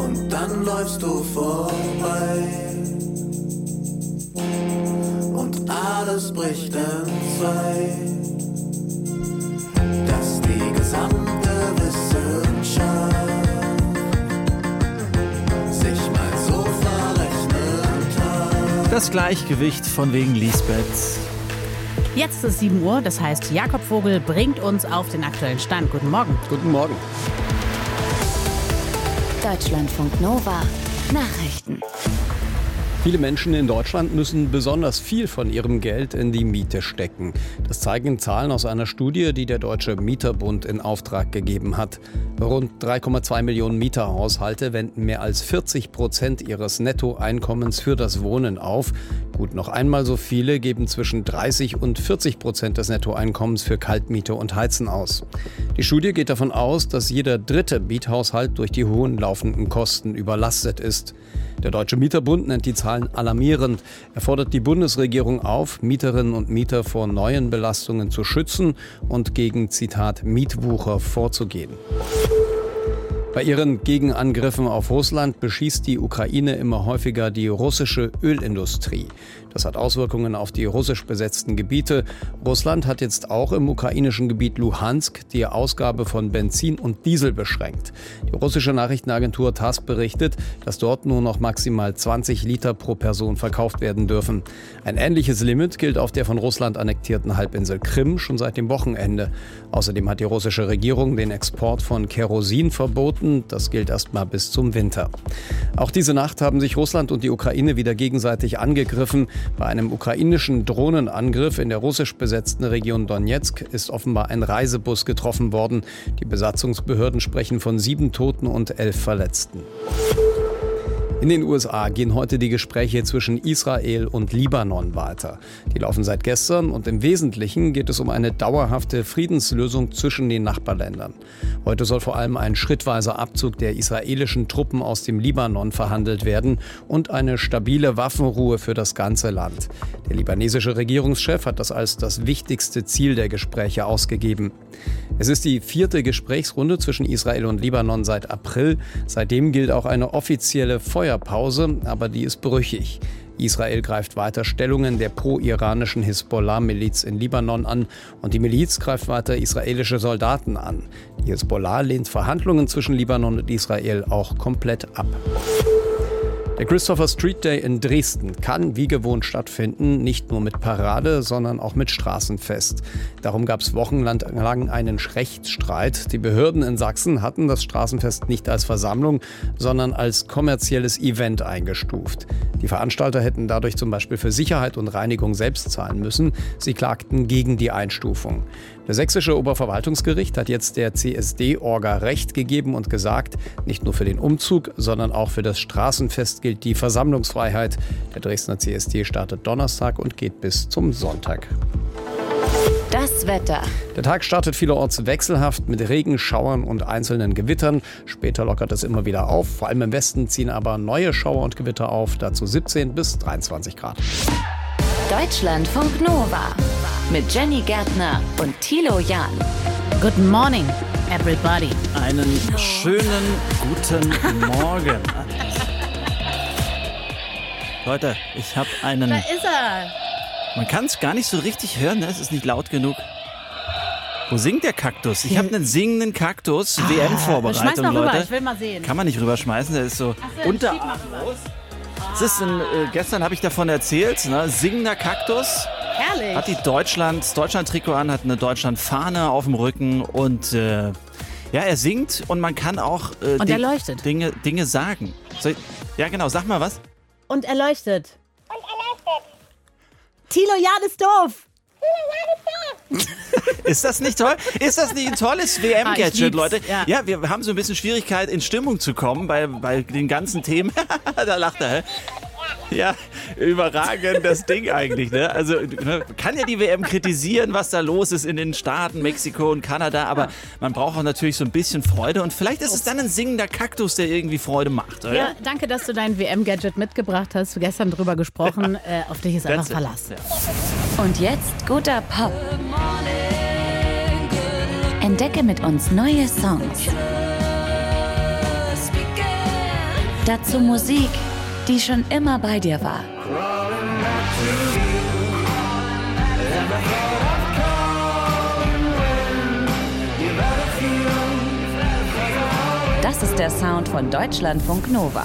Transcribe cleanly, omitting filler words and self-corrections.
und dann läufst du vorbei und alles bricht entzwei. Dass die gesamte Wissenschaft sich mal so verrechnet hat. Das Gleichgewicht von wegen Lisbeth. Jetzt ist 7 Uhr, das heißt, Jakob Vogel bringt uns auf den aktuellen Stand. Guten Morgen. Guten Morgen. Deutschlandfunk Nova. Nachrichten. Viele Menschen in Deutschland müssen besonders viel von ihrem Geld in die Miete stecken. Das zeigen Zahlen aus einer Studie, die der Deutsche Mieterbund in Auftrag gegeben hat. Rund 3,2 Millionen Mieterhaushalte wenden mehr als 40% ihres Nettoeinkommens für das Wohnen auf. Gut, noch einmal so viele geben zwischen 30 und 40% des Nettoeinkommens für Kaltmiete und Heizen aus. Die Studie geht davon aus, dass jeder dritte Miethaushalt durch die hohen laufenden Kosten überlastet ist. Der Deutsche Mieterbund nennt die Zahlen alarmierend. Er fordert die Bundesregierung auf, Mieterinnen und Mieter vor neuen Belastungen zu schützen und gegen, Zitat, Mietwucher vorzugehen. Bei ihren Gegenangriffen auf Russland beschießt die Ukraine immer häufiger die russische Ölindustrie. Das hat Auswirkungen auf die russisch besetzten Gebiete. Russland hat jetzt auch im ukrainischen Gebiet Luhansk die Ausgabe von Benzin und Diesel beschränkt. Die russische Nachrichtenagentur TASS berichtet, dass dort nur noch maximal 20 Liter pro Person verkauft werden dürfen. Ein ähnliches Limit gilt auf der von Russland annektierten Halbinsel Krim schon seit dem Wochenende. Außerdem hat die russische Regierung den Export von Kerosin verboten. Das gilt erstmal bis zum Winter. Auch diese Nacht haben sich Russland und die Ukraine wieder gegenseitig angegriffen. Bei einem ukrainischen Drohnenangriff in der russisch besetzten Region Donetsk ist offenbar ein Reisebus getroffen worden. Die Besatzungsbehörden sprechen von 7 Toten und 11 Verletzten. In den USA gehen heute die Gespräche zwischen Israel und Libanon weiter. Die laufen seit gestern und im Wesentlichen geht es um eine dauerhafte Friedenslösung zwischen den Nachbarländern. Heute soll vor allem ein schrittweiser Abzug der israelischen Truppen aus dem Libanon verhandelt werden und eine stabile Waffenruhe für das ganze Land. Der libanesische Regierungschef hat das als das wichtigste Ziel der Gespräche ausgegeben. Es ist die 4. Gesprächsrunde zwischen Israel und Libanon seit April. Seitdem gilt auch eine offizielle Feuerpause, aber die ist brüchig. Israel greift weiter Stellungen der pro-iranischen Hisbollah-Miliz in Libanon an und die Miliz greift weiter israelische Soldaten an. Die Hisbollah lehnt Verhandlungen zwischen Libanon und Israel auch komplett ab. Der Christopher Street Day in Dresden kann wie gewohnt stattfinden, nicht nur mit Parade, sondern auch mit Straßenfest. Darum gab es wochenlang einen Rechtsstreit. Die Behörden in Sachsen hatten das Straßenfest nicht als Versammlung, sondern als kommerzielles Event eingestuft. Die Veranstalter hätten dadurch zum Beispiel für Sicherheit und Reinigung selbst zahlen müssen. Sie klagten gegen die Einstufung. Das sächsische Oberverwaltungsgericht hat jetzt der CSD-Orga Recht gegeben und gesagt, nicht nur für den Umzug, sondern auch für das Straßenfest gilt die Versammlungsfreiheit. Der Dresdner CSD startet Donnerstag und geht bis zum Sonntag. Das Wetter. Der Tag startet vielerorts wechselhaft mit Regen, Schauern und einzelnen Gewittern. Später lockert es immer wieder auf. Vor allem im Westen ziehen aber neue Schauer und Gewitter auf. Dazu 17 bis 23 Grad. Deutschlandfunk Nova. Mit Jenny Gärtner und Thilo Jahn. Good morning, everybody. Einen schönen guten Morgen. Leute, ich habe einen... Da ist er. Man kann es gar nicht so richtig hören, ne? Es ist nicht laut genug. Wo singt der Kaktus? Ich habe einen singenden Kaktus. WM-Vorbereitung, schmeiß mal rüber, Leute. ich will mal sehen. Kann man nicht rüberschmeißen, der ist so unterarmlos. Gestern habe ich davon erzählt, ne? Singender Kaktus. Herrlich. Hat die Deutschland-Trikot an, hat eine Deutschland-Fahne auf dem Rücken und ja, er singt und man kann auch und er leuchtet. Dinge sagen. Ja genau, sag mal was. Und er leuchtet. Thilo Jahn ist doof. Ist das nicht toll? Ist das nicht ein tolles WM-Gadget, Leute? Ja, wir haben so ein bisschen Schwierigkeit, in Stimmung zu kommen bei den ganzen Themen. Da lacht er, hä? Ja, überragend das Ding eigentlich, ne? Also man kann ja die WM kritisieren, was da los ist in den Staaten, Mexiko und Kanada, aber man braucht auch natürlich so ein bisschen Freude und vielleicht ist es dann ein singender Kaktus, der irgendwie Freude macht, oder? Ja, danke, dass du dein WM-Gadget mitgebracht hast. Du gestern drüber gesprochen. Auf dich ist einfach Verlass. Ja. Und jetzt guter Pop. Entdecke mit uns neue Songs. Dazu Musik, die schon immer bei dir war. Das ist der Sound von Deutschlandfunk Nova.